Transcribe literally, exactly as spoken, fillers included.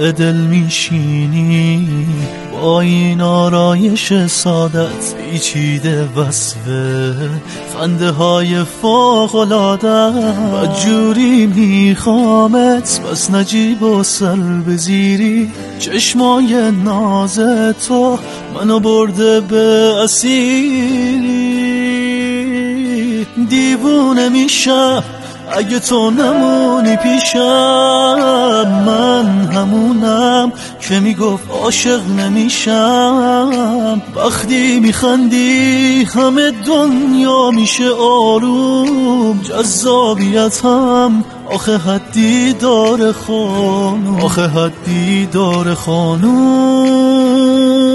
دل میشینی با این آرایش سادت پیچیده وصفه خنده های فوق‌العاده و جوری میخوامت بس نجیب و سر بزیری چشمای ناز تو منو برده به اسیری دیوونه میشم اگه تو نمونی پیشم من همونم که میگفت عاشق نمیشم وقتی میخندی همه دنیا میشه آروم جذابیت هم آخه حدی داره خانوم آخه حدی داره خانوم